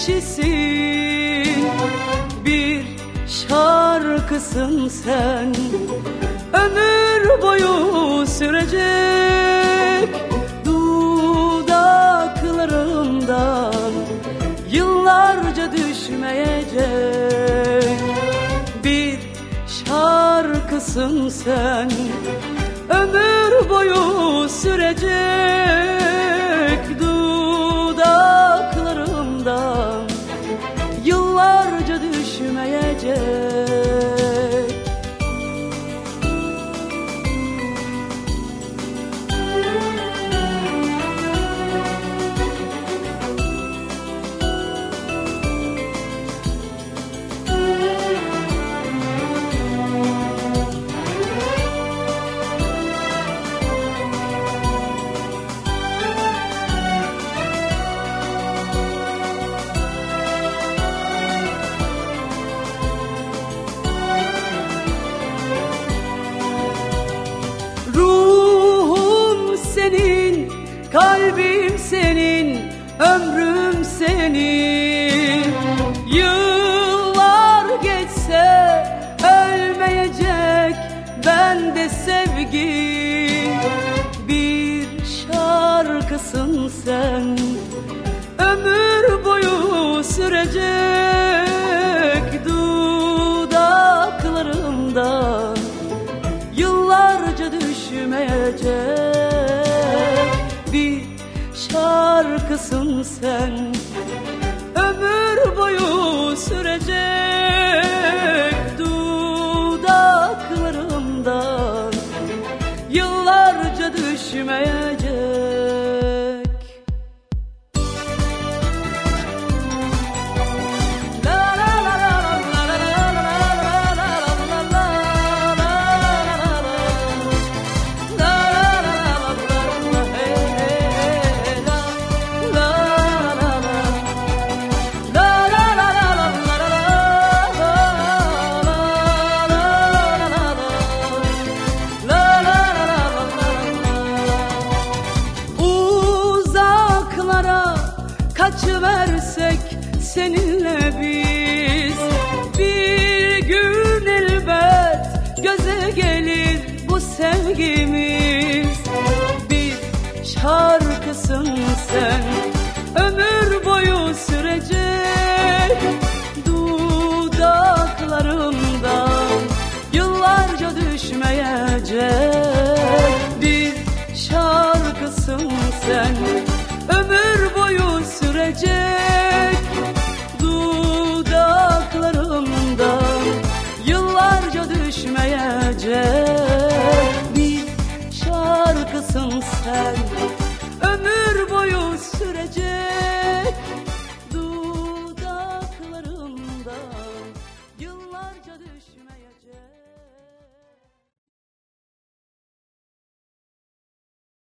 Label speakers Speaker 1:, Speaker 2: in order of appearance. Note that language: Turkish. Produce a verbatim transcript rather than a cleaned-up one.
Speaker 1: kişisin, bir şarkısın sen. Ömür boyu sürecek dudaklarımdan, yıllarca düşmeyecek bir şarkısın sen. Ömür boyu sürecek dudaklarımdan, yıllarca düşmeyecek. Kalbim senin, ömrüm senin. Yıllar geçse ölmeyecek bende sevgi. Bir şarkısın sen, ömür boyu sürecek dudaklarımdan, yıllarca düşmeyecek bir şarkısın sen. Ömür boyu sürecek dudaklarımdan, yıllarca düşmeyecek. Kaçıver